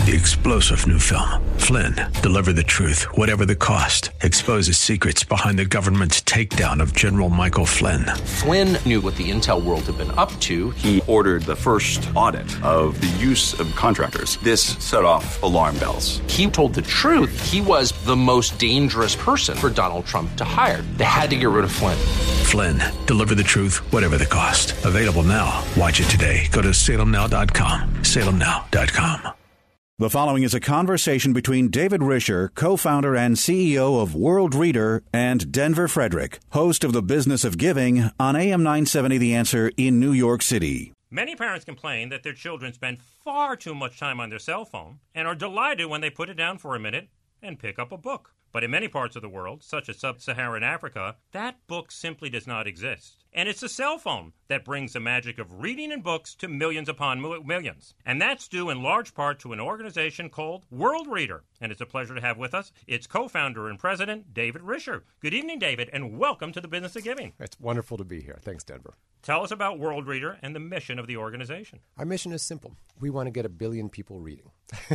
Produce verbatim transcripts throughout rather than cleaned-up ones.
The explosive new film, Flynn, deliver the truth, whatever the cost, exposes secrets behind the government's takedown of General Michael Flynn. Flynn knew what the intel world had been up to. He ordered the first audit of the use of contractors. This set off alarm bells. He told the truth. He was the most dangerous person for Donald Trump to hire. They had to get rid of Flynn. Flynn, deliver the truth, whatever the cost. Available now. Watch it today. Go to salem now dot com. salem now dot com. The following is a conversation between David Risher, co-founder and C E O of World Reader, and Denver Frederick, host of The Business of Giving on A M nine seventy The Answer in New York City. Many parents complain that their children spend far too much time on their cell phone and are delighted when they put it down for a minute and pick up a book. But in many parts of the world, such as sub-Saharan Africa, that book simply does not exist. And it's the cell phone that brings the magic of reading and books to millions upon millions. And that's due in large part to an organization called World Reader. And it's a pleasure to have with us its co-founder and president, David Risher. Good evening, David, and welcome to the Business of Giving. It's wonderful to be here. Thanks, Denver. Tell us about World Reader and the mission of the organization. Our mission is simple. We want to get a billion people reading.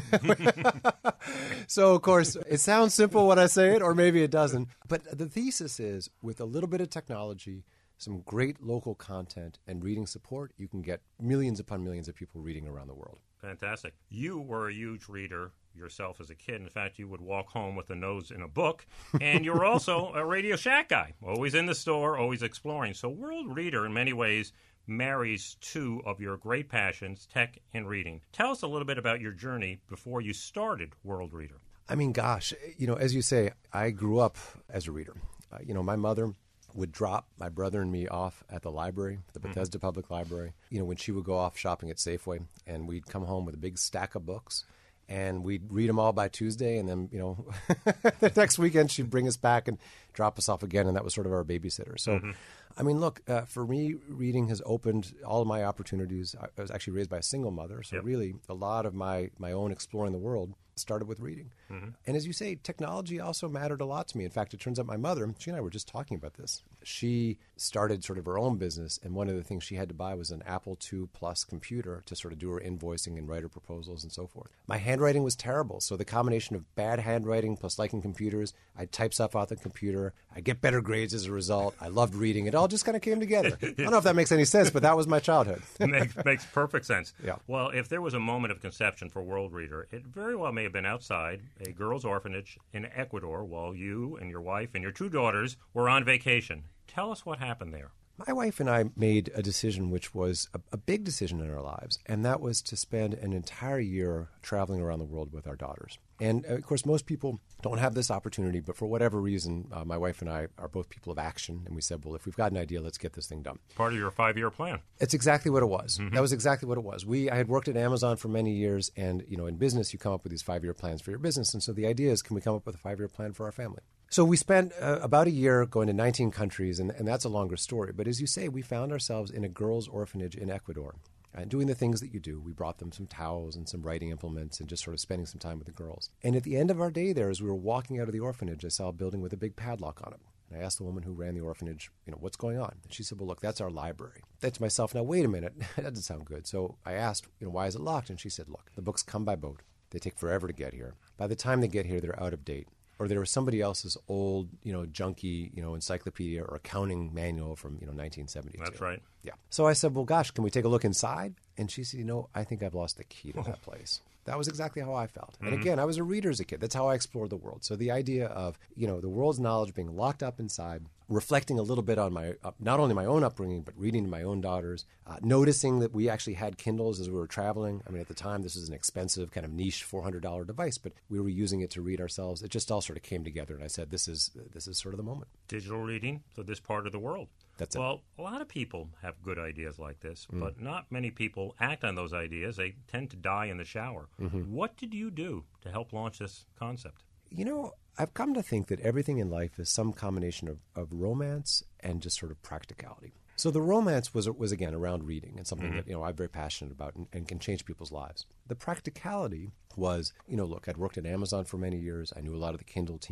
So, of course, it sounds simple when I say it, or maybe it doesn't. But the thesis is, with a little bit of technology, some great local content, and reading support, you can get millions upon millions of people reading around the world. Fantastic. You were a huge reader yourself as a kid. In fact, you would walk home with a nose in a book. And you're also a Radio Shack guy, always in the store, always exploring. So World Reader, in many ways, marries two of your great passions, tech and reading. Tell us a little bit about your journey before you started World Reader. I mean, gosh, you know, as you say, I grew up as a reader. Uh, you know, my mother would drop my brother and me off at the library, the Bethesda mm-hmm. Public Library, you know, when she would go off shopping at Safeway, and we'd come home with a big stack of books, and we'd read them all by Tuesday, and then, you know, the next weekend she'd bring us back and drop us off again, and that was sort of our babysitter. So, mm-hmm. I mean, look, uh, for me, reading has opened all of my opportunities. I was actually raised by a single mother, so yep. really a lot of my, my own exploring the world started with reading. Mm-hmm. And as you say, technology also mattered a lot to me. In fact, it turns out my mother, she and I were just talking about this. She started sort of her own business, and one of the things she had to buy was an Apple two Plus computer to sort of do her invoicing and write her proposals and so forth. My handwriting was terrible, so the combination of bad handwriting plus liking computers, I'd type stuff out the computer, I'd get better grades as a result, I loved reading. It all just kind of came together. I don't know if that makes any sense, but that was my childhood. makes, makes perfect sense. Yeah. Well, if there was a moment of conception for World Reader, it very well may have been outside a girls' orphanage in Ecuador while you and your wife and your two daughters were on vacation. Tell us what happened there. My wife and I made a decision which was a, a big decision in our lives, and that was to spend an entire year traveling around the world with our daughters. And, of course, most people don't have this opportunity, but for whatever reason, uh, my wife and I are both people of action, and we said, well, if we've got an idea, let's get this thing done. Part of your five-year plan. It's exactly what it was. Mm-hmm. That was exactly what it was. We I had worked at Amazon for many years, and, you know, in business, you come up with these five-year plans for your business, and so the idea is, can we come up with a five-year plan for our family? So we spent uh, about a year going to nineteen countries, and, and that's a longer story. But as you say, we found ourselves in a girls' orphanage in Ecuador. And doing the things that you do. We brought them some towels and some writing implements and just sort of spending some time with the girls. And at the end of our day there, as we were walking out of the orphanage, I saw a building with a big padlock on it. And I asked the woman who ran the orphanage, you know, what's going on? And she said, well, look, that's our library. I thought to myself, now, wait a minute. That doesn't sound good. So I asked, you know, why is it locked? And she said, look, the books come by boat. They take forever to get here. By the time they get here, they're out of date. Or there was somebody else's old, you know, junky, you know, encyclopedia or accounting manual from, you know, nineteen seventy-two. That's right. Yeah. So I said, well, gosh, can we take a look inside? And she said, you know, I think I've lost the key to that place. That was exactly how I felt. Mm-hmm. And again, I was a reader as a kid. That's how I explored the world. So the idea of, you know, the world's knowledge being locked up inside, reflecting a little bit on my, uh, not only my own upbringing, but reading to my own daughters, uh, noticing that we actually had Kindles as we were traveling. I mean, at the time, this was an expensive kind of niche four hundred dollars device, but we were using it to read ourselves. It just all sort of came together. And I said, this is this is sort of the moment. Digital reading for this part of the world. That's it. Well, a lot of people have good ideas like this, Mm. but not many people act on those ideas. They tend to die in the shower. Mm-hmm. What did you do to help launch this concept? You know, I've come to think that everything in life is some combination of, of romance and just sort of practicality. So the romance was, was again, around reading and something mm-hmm. that, you know, I'm very passionate about and, and can change people's lives. The practicality was, you know, look, I'd worked at Amazon for many years. I knew a lot of the Kindle team.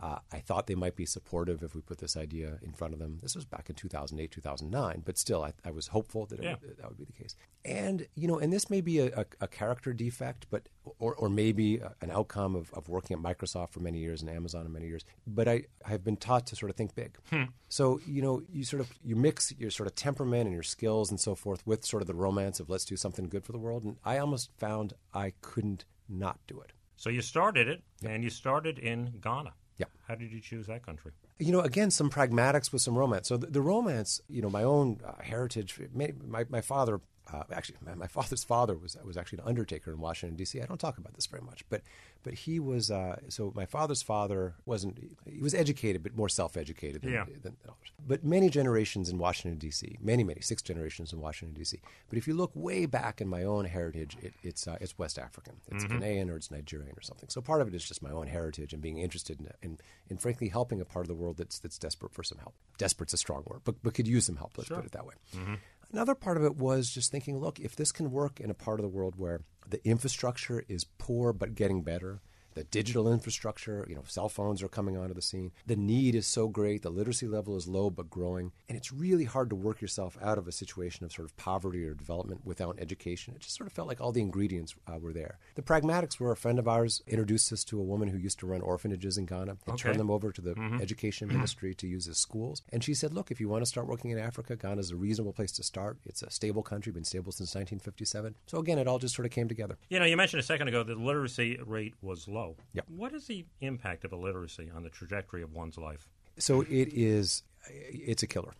Uh, I thought they might be supportive if we put this idea in front of them. This was back in two thousand eight, two thousand nine, but still, I, I was hopeful that it yeah. would, that would be the case. And, you know, and this may be a, a, a character defect, but or, or maybe an outcome of, of working at Microsoft for many years and Amazon for many years. But I have been taught to sort of think big. Hmm. So, you know, you sort of you mix your sort of temperament and your skills and so forth with sort of the romance of let's do something good for the world. And I almost found I couldn't not do it. So you started it, and you started in Ghana. Yeah. How did you choose that country? You know, again, some pragmatics with some romance. So the, the romance, you know, my own uh, heritage, my, my, my father, uh, actually, my, my father's father was was actually an undertaker in Washington, D C I don't talk about this very much, but but he was, uh, so my father's father wasn't, he was educated, but more self-educated than, yeah. than others. But many generations in Washington, D C, many, many, six generations in Washington, D C. But if you look way back in my own heritage, it, it's uh, it's West African. It's mm-hmm. Ghanaian or it's Nigerian or something. So part of it is just my own heritage and being interested in, in, in frankly, helping a part of the world that's that's desperate for some help. Desperate's a strong word, but, but could use some help, let's sure. put it that way. Mm-hmm. Another part of it was just thinking, look, if this can work in a part of the world where the infrastructure is poor but getting better, the digital infrastructure, you know, cell phones are coming onto the scene. The need is so great. The literacy level is low but growing. And it's really hard to work yourself out of a situation of sort of poverty or development without education. It just sort of felt like all the ingredients uh, were there. The pragmatics were a friend of ours introduced us to a woman who used to run orphanages in Ghana and okay. turned them over to the mm-hmm. education ministry to use as schools. And she said, look, if you want to start working in Africa, Ghana is a reasonable place to start. It's a stable country, been stable since nineteen fifty-seven. So again, it all just sort of came together. You know, you mentioned a second ago that the literacy rate was low. Yep. What is the impact of illiteracy on the trajectory of one's life? So it is, it's a killer.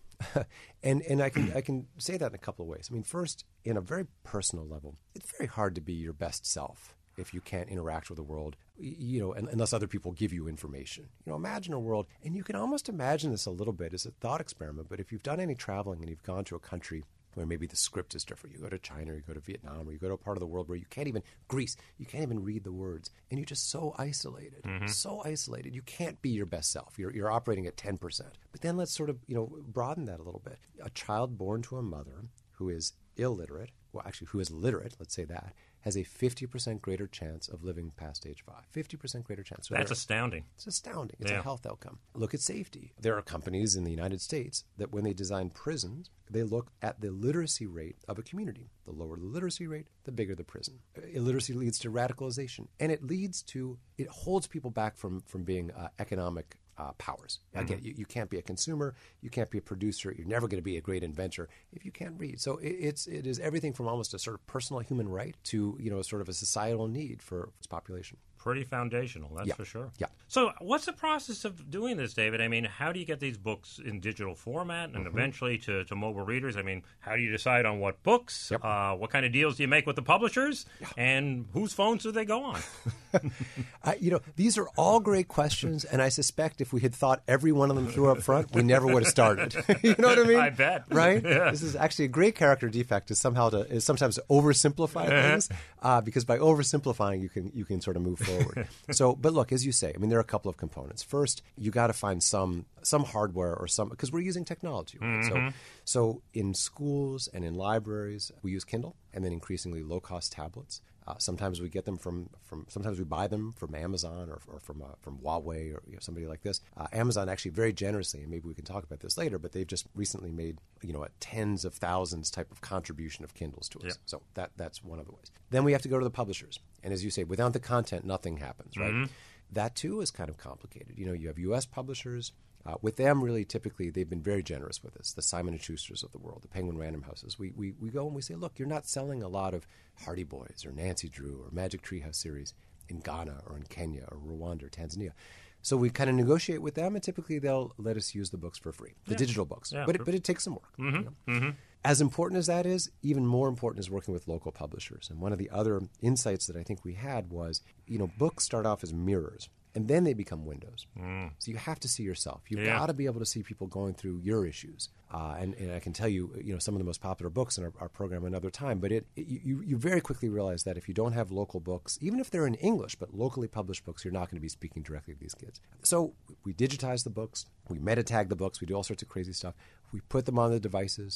and and I can I can say that in a couple of ways. I mean, first, in a very personal level, it's very hard to be your best self if you can't interact with the world, you know, unless other people give you information. You know, imagine a world, and you can almost imagine this a little bit as a thought experiment, but if you've done any traveling and you've gone to a country where maybe the script is different. You go to China, or you go to Vietnam, or you go to a part of the world where you can't even, Greece, you can't even read the words. And you're just so isolated, mm-hmm. so isolated. You can't be your best self. You're, you're operating at ten percent. But then let's sort of, you know, broaden that a little bit. A child born to a mother who is illiterate, well, actually, who is literate, let's say that, has a fifty percent greater chance of living past age five. fifty percent greater chance. So That's astounding. It's astounding. It's yeah. a health outcome. Look at safety. There are companies in the United States that when they design prisons, they look at the literacy rate of a community. The lower the literacy rate, the bigger the prison. Illiteracy leads to radicalization. And it leads to, it holds people back from, from being uh, economic Uh, powers. Again, mm-hmm. you, you can't be a consumer, you can't be a producer, you're never going to be a great inventor if you can't read. So it, it's it is everything from almost a sort of personal human right to, you know, sort of a societal need for its population. Pretty foundational, that's yeah. for sure. Yeah. So what's the process of doing this, David? I mean, how do you get these books in digital format and mm-hmm. eventually to, to mobile readers? I mean, how do you decide on what books? Yep. Uh, what kind of deals do you make with the publishers? Yeah. And whose phones do they go on? uh, you know, these are all great questions, and I suspect if we had thought every one of them through up front, we never would have started. You know what I mean? I bet. Right? Yeah. This is actually a great character defect is somehow to is sometimes to oversimplify things, uh, because by oversimplifying you can you can sort of move forward. So, but look, as you say, I mean, there are a couple of components. First, you got to find some some hardware or some because we're using technology. Right? Mm-hmm. So, so in schools and in libraries, we use Kindle, and then increasingly low cost tablets. Uh, sometimes we get them from, from sometimes we buy them from Amazon or, or from uh, from Huawei or you know, somebody like this. Uh, Amazon actually very generously, and maybe we can talk about this later, but they've just recently made you know a tens of thousands type of contribution of Kindles to us. Yep. So that that's one of the ways. Then we have to go to the publishers, and as you say, without the content, nothing happens, right? Mm-hmm. That too is kind of complicated. You know, you have U S publishers. Uh, with them, really, typically, they've been very generous with us. The Simon and Schusters of the world, the Penguin Random Houses. We, we we go and we say, look, you're not selling a lot of Hardy Boys or Nancy Drew or Magic Treehouse series in Ghana or in Kenya or Rwanda or Tanzania. So we kind of negotiate with them, and typically they'll let us use the books for free, the yeah. digital books. Yeah, but it, but it takes some work. Mm-hmm. You know? Mm-hmm. As important as that is, even more important is working with local publishers. And one of the other insights that I think we had was, you know, books start off as mirrors. And then they become windows. Mm. So you have to see yourself. You've yeah. got to be able to see people going through your issues. Uh, and, and I can tell you, you know, some of the most popular books in our, our program another time. But it, it you, you very quickly realize that if you don't have local books, even if they're in English, but locally published books, you're not going to be speaking directly to these kids. So we digitize the books. We meta tag the books. We do all sorts of crazy stuff. We put them on the devices.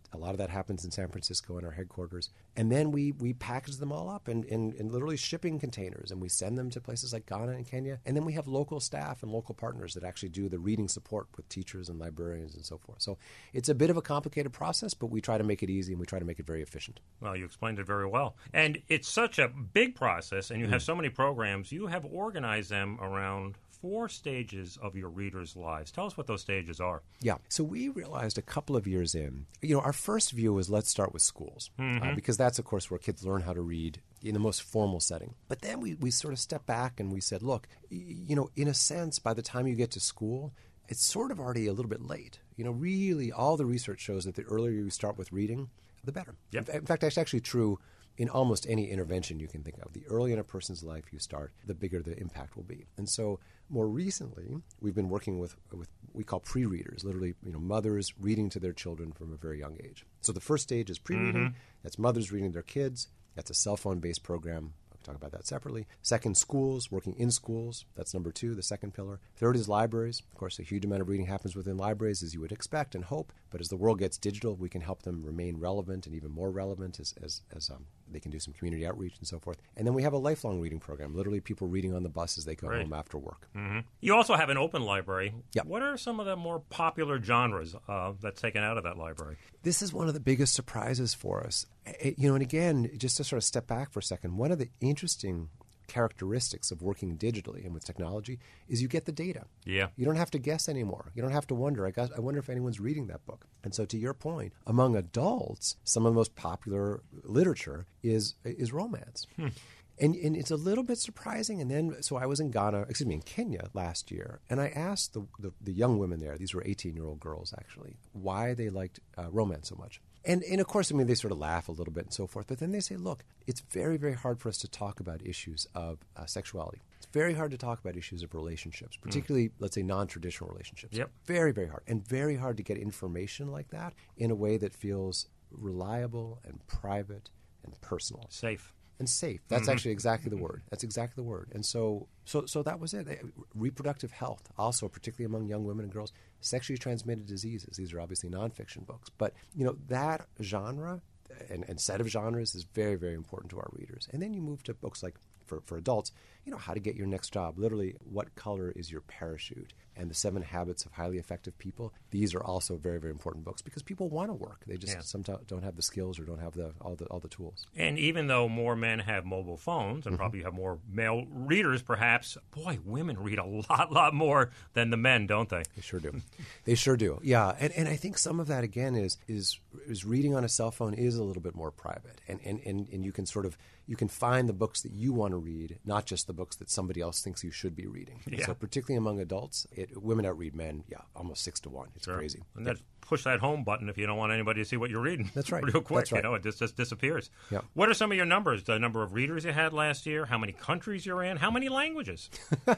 A lot of that happens in San Francisco in our headquarters. And then we, we package them all up in, in, in literally shipping containers, and we send them to places like Ghana and Kenya. And then we have local staff and local partners that actually do the reading support with teachers and librarians and so forth. So it's a bit of a complicated process, but we try to make it easy and we try to make it very efficient. Well, you explained it very well. And it's such a big process, and you have so many programs. You have organized them around four stages of your readers' lives. Tell us what those stages are. Yeah. So we realized a couple of years in, you know, our first view was let's start with schools, mm-hmm. uh, because that's, of course, where kids learn how to read in the most formal setting. But then we, we sort of stepped back and we said, look, y- you know, in a sense, by the time you get to school, it's sort of already a little bit late. You know, really, all the research shows that the earlier you start with reading, the better. Yep. In fact, that's actually true in almost any intervention you can think of. The earlier in a person's life you start, the bigger the impact will be. And so more recently, we've been working with with we call pre-readers, literally, you know, mothers reading to their children from a very young age. So the first stage is pre-reading. Mm-hmm. That's mothers reading to their kids. That's a cell phone-based program. Talk about that separately. Second, schools, working in schools. That's number two, the second pillar. Third is libraries. Of course, a huge amount of reading happens within libraries, as you would expect and hope. But as the world gets digital, we can help them remain relevant and even more relevant as, as, as um, they can do some community outreach and so forth. And then we have a lifelong reading program, literally people reading on the bus as they go Great. home after work. Mm-hmm. You also have an open library. Yep. What are some of the more popular genres uh, that's taken out of that library? This is one of the biggest surprises for us. It, you know, and again, just to sort of step back for a second, one of the interesting characteristics of working digitally and with technology is you get the data. Yeah. You don't have to guess anymore. You don't have to wonder. I, guess, I wonder if anyone's reading that book. And so to your point, among adults, some of the most popular literature is is romance. Hmm. And, and it's a little bit surprising. And then, so I was in Ghana, excuse me, in Kenya last year, and I asked the, the, the young women there, these were eighteen-year-old girls actually, why they liked uh, romance so much. And, and of course, I mean, they sort of laugh a little bit and so forth. But then they say, look, it's very, very hard for us to talk about issues of uh, sexuality. It's very hard to talk about issues of relationships, particularly, mm. let's say, non-traditional relationships. Yep. Very, very hard. And very hard to get information like that in a way that feels reliable and private and personal. Safe. And safe. That's mm-hmm. actually exactly the word. That's exactly the word. And so, so, so that was it. Reproductive health, also, particularly among young women and girls. Sexually transmitted diseases. These are obviously nonfiction books. But, you know, that genre and, and set of genres is very, very important to our readers. And then you move to books like, for, for adults, you know, how to get your next job. Literally, what color is your parachute? And the Seven Habits of Highly Effective People. These are also very, very important books because people want to work. They just yeah. sometimes don't have the skills or don't have the all the all the tools. And even though more men have mobile phones and mm-hmm. probably have more male readers, perhaps, boy, women read a lot, lot more than the men, don't they? They sure do. They sure do. Yeah, and and I think some of that again is is is reading on a cell phone is a little bit more private, and and and, and you can sort of you can find the books that you want to read, not just the books that somebody else thinks you should be reading. Yeah. So particularly among adults, it, women outread men, yeah, almost six to one. It's sure. crazy. And then push that home button if you don't want anybody to see what you're reading. That's right. Real quick, That's right. you know, it just, just disappears. Yeah. What are some of your numbers? The number of readers you had last year, how many countries you're in, how many languages?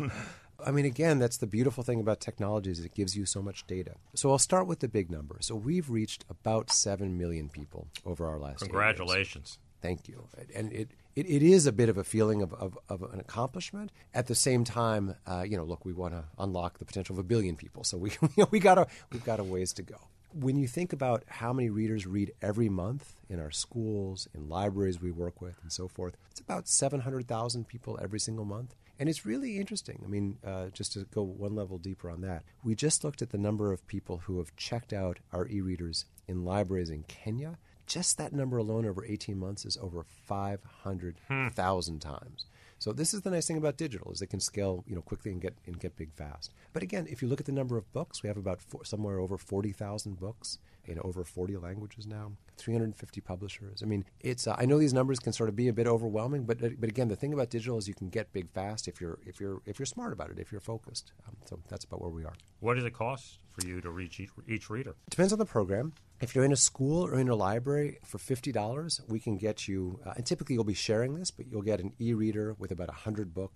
I mean, again, that's the beautiful thing about technology is it gives you so much data. So I'll start with the big number. So we've reached about seven million people over our last Congratulations. Thank you. And it, it, it is a bit of a feeling of, of, of an accomplishment. At the same time, uh, you know, look, we want to unlock the potential of a billion people. So we, we got a, we've got a ways to go. When you think about how many readers read every month in our schools, in libraries we work with, and so forth, it's about seven hundred thousand people every single month. And it's really interesting. I mean, uh, just to go one level deeper on that, we just looked at the number of people who have checked out our e-readers in libraries in Kenya. Just that number alone over eighteen months is over five hundred thousand hmm. times. So this is the nice thing about digital is it can scale, you know, quickly and get and get big fast. But again, if you look at the number of books, we have about four, somewhere over forty thousand books in over forty languages now, three hundred fifty publishers. I mean, it's uh, I know these numbers can sort of be a bit overwhelming, but but again, the thing about digital is you can get big fast if you're if you're if you're smart about it, if you're focused. Um, so that's about where we are. What does it cost for you to reach each, each reader? It depends on the program. If you're in a school or in a library, for fifty dollars, we can get you, uh, and typically you'll be sharing this, but you'll get an e-reader with about one hundred books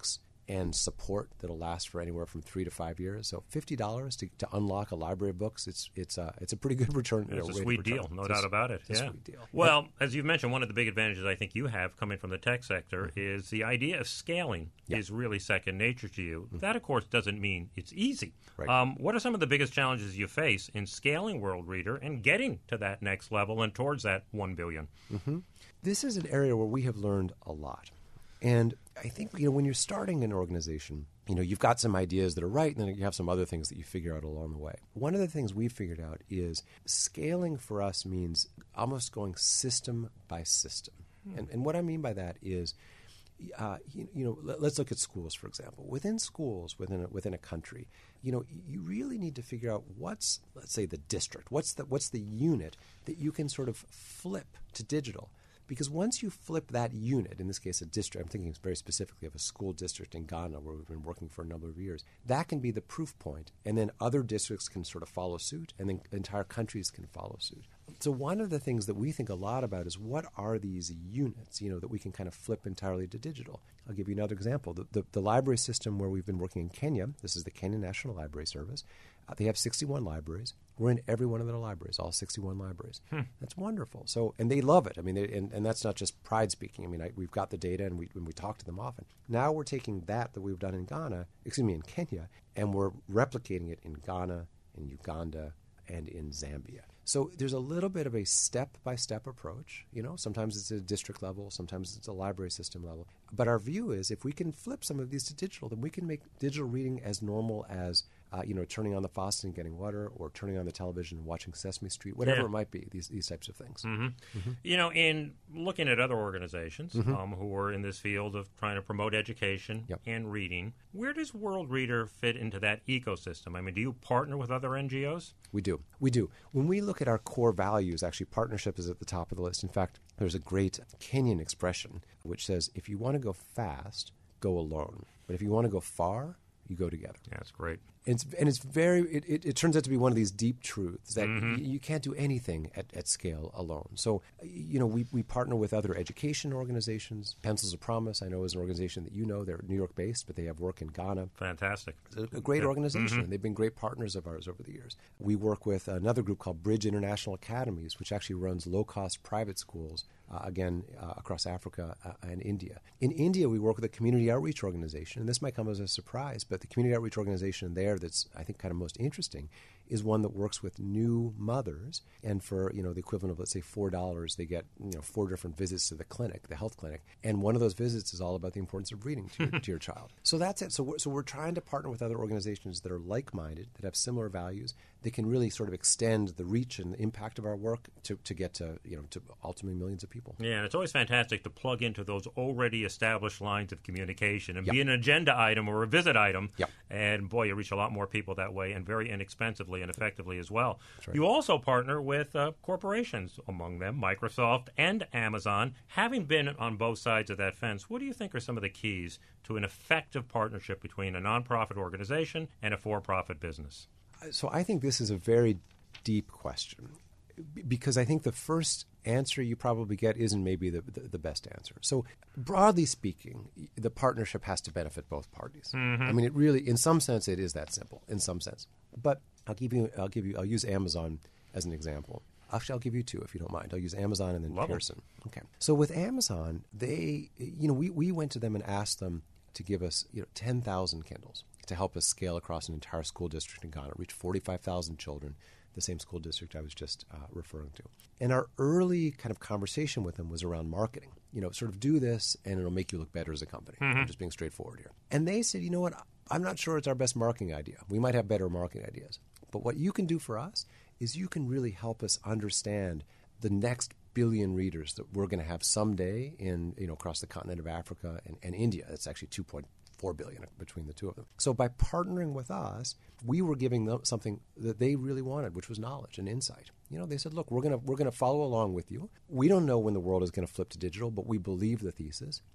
and support that'll last for anywhere from three to five years. So fifty dollars to, to unlock a library of books, it's it's a, it's a pretty good return. It's you know, a sweet deal, no it's doubt a, about it. It's yeah. a sweet deal. Well, as you've mentioned, one of the big advantages I think you have coming from the tech sector mm-hmm. is the idea of scaling yeah. is really second nature to you. Mm-hmm. That, of course, doesn't mean it's easy. Right. Um, what are some of the biggest challenges you face in scaling World Reader and getting to that next level and towards that one billion? Mm-hmm. This is an area where we have learned a lot. And I think, you know, when you're starting an organization, you know, you've got some ideas that are right, and then you have some other things that you figure out along the way. One of the things we've figured out is scaling for us means almost going system by system. Hmm. And, and what I mean by that is, uh, you, you know, let, let's look at schools, for example. Within schools, within a, within a country, you know, you really need to figure out what's, let's say, the district. What's the, what's the unit that you can sort of flip to digital? Because once you flip that unit, in this case a district, I'm thinking very specifically of a school district in Ghana where we've been working for a number of years, that can be the proof point, and then other districts can sort of follow suit, and then entire countries can follow suit. So one of the things that we think a lot about is what are these units, you know, that we can kind of flip entirely to digital. I'll give you another example. The, the, the library system where we've been working in Kenya, this is the Kenya National Library Service. Uh, they have sixty-one libraries. We're in every one of their libraries, all sixty-one libraries. Hmm. That's wonderful. So, and they love it. I mean, they, and, and that's not just pride speaking. I mean, I, we've got the data, and we and we talk to them often. Now we're taking that that we've done in Ghana, excuse me, in Kenya, and we're replicating it in Ghana, in Uganda, and in Zambia. So there's a little bit of a step-by-step approach. You know, sometimes it's at a district level, sometimes it's a library system level. But our view is if we can flip some of these to digital, then we can make digital reading as normal as, uh, you know, turning on the faucet and getting water, or turning on the television and watching Sesame Street, whatever yeah. it might be, these these types of things. Mm-hmm. Mm-hmm. You know, in looking at other organizations mm-hmm. um, who are in this field of trying to promote education yep. and reading, where does World Reader fit into that ecosystem? I mean, do you partner with other N G Os? We do. We do. When we look at our core values, actually partnership is at the top of the list. In fact, there's a great Kenyan expression which says, if you want to go fast, go alone. But if you want to go far, you go together. Yeah, that's great. And it's, and it's very, it, it, it turns out to be one of these deep truths that mm-hmm. y- you can't do anything at, at scale alone. So, you know, we, we partner with other education organizations. Pencils of Promise, I know, is an organization that you know. They're New York-based, but they have work in Ghana. Fantastic. It's a, a great yeah. organization, mm-hmm. and they've been great partners of ours over the years. We work with another group called Bridge International Academies, which actually runs low-cost private schools, uh, again, uh, across Africa uh, and India. In India, we work with a community outreach organization, and this might come as a surprise, but the community outreach organization there that's, I think, kind of most interesting is one that works with new mothers, and for, you know, the equivalent of, let's say, four dollars, they get, you know, four different visits to the clinic, the health clinic, and one of those visits is all about the importance of reading to your, to your child. So that's it. So we're, so we're trying to partner with other organizations that are like-minded, that have similar values, that can really sort of extend the reach and the impact of our work to, to get to, you know, to ultimately millions of people. Yeah, and it's always fantastic to plug into those already established lines of communication and yep. be an agenda item or a visit item. Yep. And boy, you reach a lot more people that way, and very inexpensively and effectively as well. Right. You also partner with uh, corporations, among them Microsoft and Amazon. Having been on both sides of that fence, what do you think are some of the keys to an effective partnership between a nonprofit organization and a for-profit business? So I think this is a very deep question, because I think the first answer you probably get isn't maybe the, the, the best answer. So broadly speaking, the partnership has to benefit both parties. Mm-hmm. I mean, it really, in some sense, it is that simple, in some sense. But I'll give you, I'll give you, I'll use Amazon as an example. Actually, I'll give you two if you don't mind. I'll use Amazon and then Love Pearson. It. Okay. So with Amazon, they, you know, we, we went to them and asked them to give us, you know, ten thousand Kindles to help us scale across an entire school district in Ghana, reach forty-five thousand children, the same school district I was just uh, referring to. And our early kind of conversation with them was around marketing. You know, sort of do this and it'll make you look better as a company. Mm-hmm. I'm just being straightforward here. And they said, you know what, I'm not sure it's our best marketing idea. We might have better marketing ideas. But what you can do for us is you can really help us understand the next billion readers that we're going to have someday in, you know, across the continent of Africa and, and India. That's actually two point four billion between the two of them. So by partnering with us, we were giving them something that they really wanted, which was knowledge and insight. You know, they said, look, we're going to we're going to follow along with you. We don't know when the world is going to flip to digital, but we believe the thesis.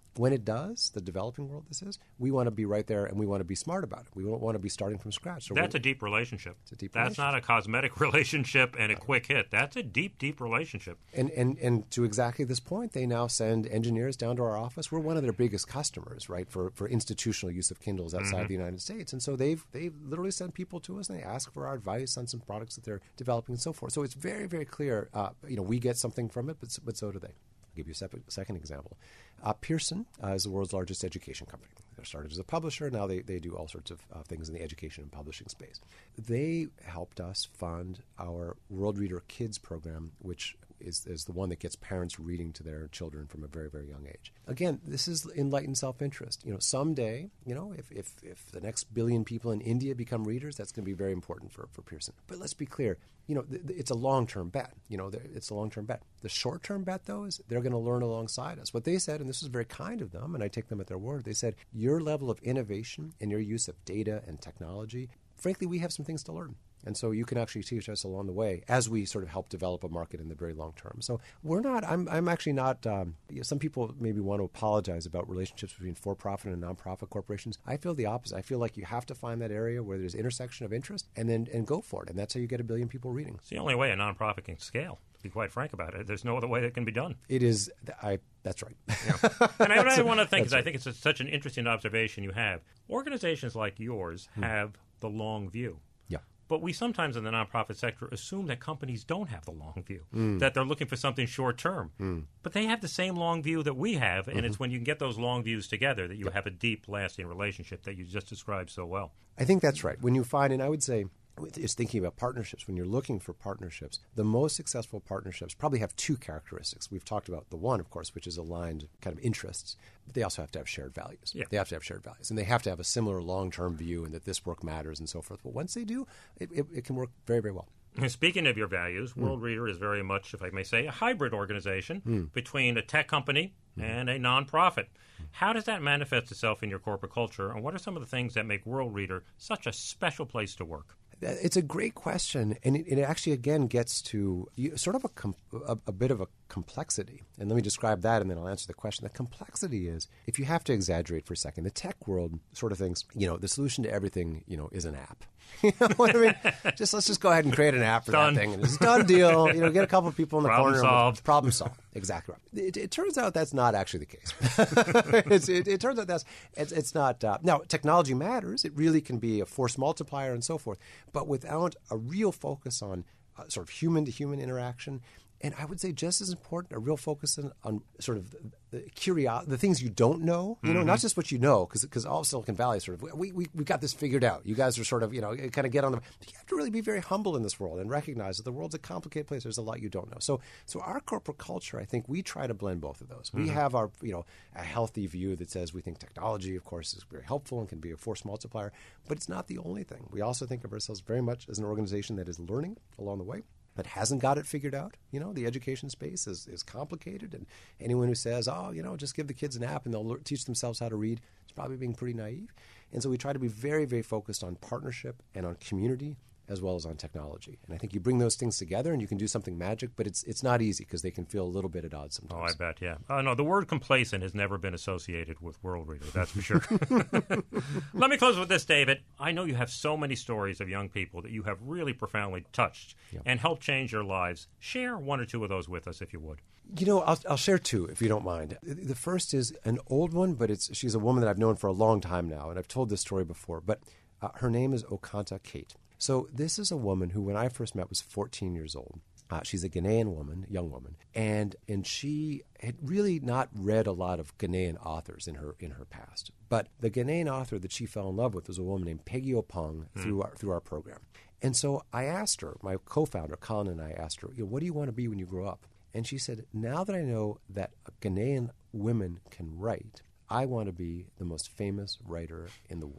when it does, the developing world this is, we want to be right there and we want to be smart about it. We don't want to be starting from scratch. So That's a deep relationship. It's a deep That's relationship. not a cosmetic relationship and a quick hit. That's a deep, deep relationship. And, and and to exactly this point, they now send engineers down to our office. We're one of their biggest customers, right, for, for institutional use of Kindles outside Mm-hmm. the United States. And so they've they've literally sent people to us and they ask for our advice on some products that they're developing and so forth. So it's very, very clear. Uh, you know, we get something from it, but, but so do they. I'll give you a sep- second example. Uh, Pearson uh, is the world's largest education company. They started as a publisher. Now they, they do all sorts of uh, things in the education and publishing space. They helped us fund our World Reader Kids program, which is, is the one that gets parents reading to their children from a very, very young age. Again, this is enlightened self-interest. You know, someday, you know, if, if, if the next billion people in India become readers, that's going to be very important for, for Pearson. But let's be clear, you know, th- th- it's a long-term bet. You know, th- it's a long-term bet. The short-term bet, though, is they're going to learn alongside us. What they said, and this was very kind of them, and I take them at their word, they said, your level of innovation and your use of data and technology, frankly, we have some things to learn. And so you can actually teach us along the way as we sort of help develop a market in the very long term. So we're not, I'm, I'm actually not, um, you know, some people maybe want to apologize about relationships between for-profit and nonprofit corporations. I feel the opposite. I feel like you have to find that area where there's intersection of interest and then and go for it. And that's how you get a billion people reading. It's the only way a nonprofit can scale, to be quite frank about it. There's no other way that can be done. It is, I. That's right. Yeah. And I, what I want to think is right. I think it's a, such an interesting observation you have. Organizations like yours Hmm. have the long view. Yeah. But we sometimes in the nonprofit sector assume that companies don't have the long view, Mm. that they're looking for something short term. Mm. But they have the same long view that we have, and Mm-hmm. it's when you can get those long views together that you have a deep, lasting relationship that you just described so well. I think that's right. When you find, and I would say, is thinking about partnerships. When you're looking for partnerships, the most successful partnerships probably have two characteristics. We've talked about the one, of course, which is aligned kind of interests. But they also have to have shared values. Yeah. They have to have shared values. And they have to have a similar long-term view and that this work matters and so forth. But once they do, it, it, it can work very, very well. And speaking of your values, mm. World Reader is very much, if I may say, a hybrid organization mm. between a tech company mm. and a nonprofit. How does that manifest itself in your corporate culture, and what are some of the things that make World Reader such a special place to work? It's a great question, and it, it actually, again, gets to you, sort of a, com- a, a bit of a complexity. And let me describe that, and then I'll answer the question. The complexity is, if you have to exaggerate for a second, the tech world sort of thinks, you know, the solution to everything, you know, is an app. You know what I mean? Just let's just go ahead and create an app for done. that thing. And it's a done deal. You know, get a couple of people in the Problem corner. solved. Problem solved. Exactly right. It, it turns out that's not actually the case. it's, it, it turns out that's it's, it's not. Uh, now, technology matters. It really can be a force multiplier and so forth. But without a real focus on uh, sort of human-to-human interaction, and I would say just as important, a real focus on, on sort of the, the curiosity, the things you don't know, you know, mm-hmm. not just what you know, because all Silicon Valley is sort of, we, we we got this figured out. You guys are sort of, you know, kind of get on the, you have to really be very humble in this world and recognize that the world's a complicated place. There's a lot you don't know. So so our corporate culture, I think we try to blend both of those. Mm-hmm. We have our, you know, a healthy view that says we think technology, of course, is very helpful and can be a force multiplier, but it's not the only thing. We also think of ourselves very much as an organization that is learning along the way, that hasn't got it figured out. You know, the education space is, is complicated, and anyone who says, oh, you know, just give the kids an app and they'll learn, teach themselves how to read, is probably being pretty naive. And so we try to be very, very focused on partnership and on community as well as on technology. And I think you bring those things together and you can do something magic, but it's it's not easy because they can feel a little bit at odds sometimes. Oh, I bet, yeah. Uh, no, the word complacent has never been associated with World Reader, that's for sure. Let me close with this, David. I know you have so many stories of young people that you have really profoundly touched yep. and helped change their lives. Share one or two of those with us, if you would. You know, I'll, I'll share two, if you don't mind. The first is an old one, but it's she's a woman that I've known for a long time now, and I've told this story before, but uh, her name is Okanta Kate. So this is a woman who, when I first met, was fourteen years old. Uh, she's a Ghanaian woman, young woman, and and she had really not read a lot of Ghanaian authors in her in her past. But the Ghanaian author that she fell in love with was a woman named Peggy Opong mm. through our through our program. And so I asked her, my co-founder Colin and I asked her, you know, what do you want to be when you grow up? And she said, now that I know that Ghanaian women can write, I want to be the most famous writer in the world.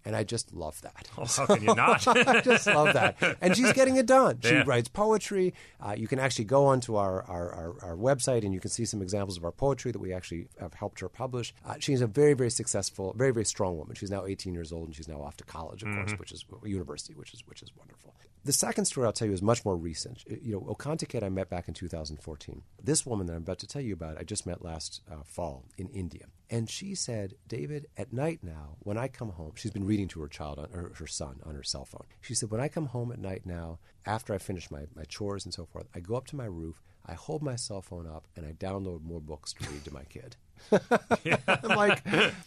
And I just love that. Oh, how can you not? I just love that. And she's getting it done. She Yeah. writes poetry. Uh, you can actually go onto our, our, our, our website and you can see some examples of our poetry that we actually have helped her publish. Uh, she's a very, very successful, very, very strong woman. She's now eighteen years old and she's now off to college, of Mm-hmm. course, which is university, which is which is wonderful. The second story I'll tell you is much more recent. You know, Okantiked I met back in two thousand fourteen. This woman that I'm about to tell you about, I just met last uh, fall in India. And she said, David, at night now, when I come home, she's been reading to her child, on, or her son, on her cell phone. She said, when I come home at night now, after I finish my, my chores and so forth, I go up to my roof, I hold my cell phone up, and I download more books to read to my kid. I'm like,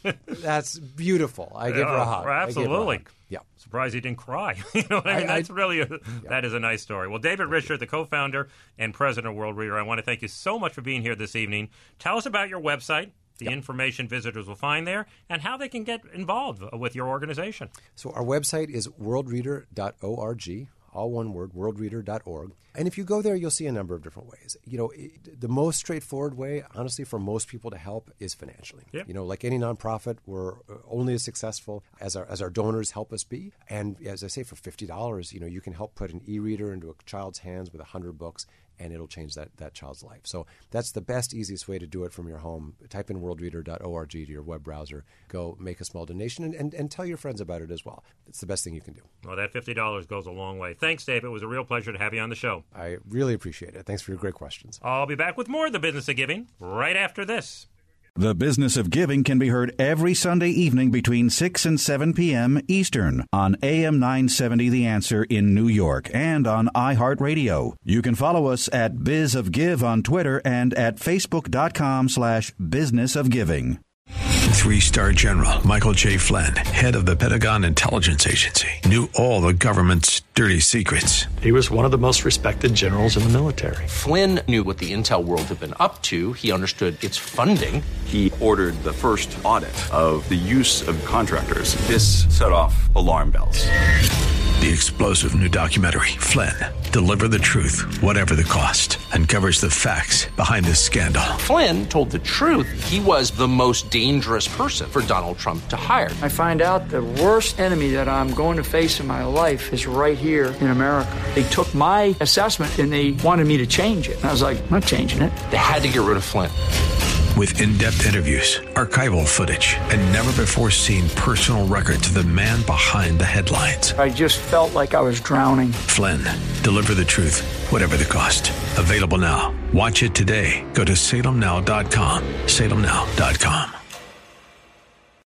that's beautiful. I give her a hug. Oh, absolutely. I give her a hug. Yeah. Surprised he didn't cry. You know what I mean? I- I- That's really, a, that is a nice story. Well, David Risher, the co-founder and president of World Reader, I want to thank you so much for being here this evening. Tell us about your website, the yep. information visitors will find there, and how they can get involved with your organization. So our website is world reader dot org. All one word, world reader dot org. And if you go there, you'll see a number of different ways. You know, it, the most straightforward way, honestly, for most people to help is financially. Yep. You know, like any nonprofit, we're only as successful as our as our donors help us be. And as I say, for fifty dollars, you know, you can help put an e-reader into a child's hands with one hundred books, and it'll change that, that child's life. So that's the best, easiest way to do it from your home. Type in world reader dot org to your web browser. Go make a small donation and, and, and tell your friends about it as well. It's the best thing you can do. Well, that fifty dollars goes a long way. Thanks, Dave. It was a real pleasure to have you on the show. I really appreciate it. Thanks for your great questions. I'll be back with more of The Business of Giving right after this. The Business of Giving can be heard every Sunday evening between six and seven p.m. Eastern on A M nine seventy The Answer in New York and on iHeartRadio. You can follow us at Biz of Give on Twitter and at facebook.com slash Business of Giving. Three-star General Michael J. Flynn, head of the Pentagon Intelligence Agency, knew all the government's dirty secrets. He was one of the most respected generals in the military. Flynn knew what the intel world had been up to. He understood its funding. He ordered the first audit of the use of contractors. This set off alarm bells. The explosive new documentary, Flynn, Deliver the Truth, Whatever the Cost, uncovers the facts behind this scandal. Flynn told the truth. He was the most dangerous person for Donald Trump to hire. I find out the worst enemy that I'm going to face in my life is right here in America. They took my assessment and they wanted me to change it. And I was like, I'm not changing it. They had to get rid of Flynn. With in-depth interviews, archival footage, and never-before-seen personal records of the man behind the headlines. I just felt like I was drowning. Flynn, Deliver the Truth, Whatever the Cost. Available now. Watch it today. Go to salem now dot com. salem now dot com.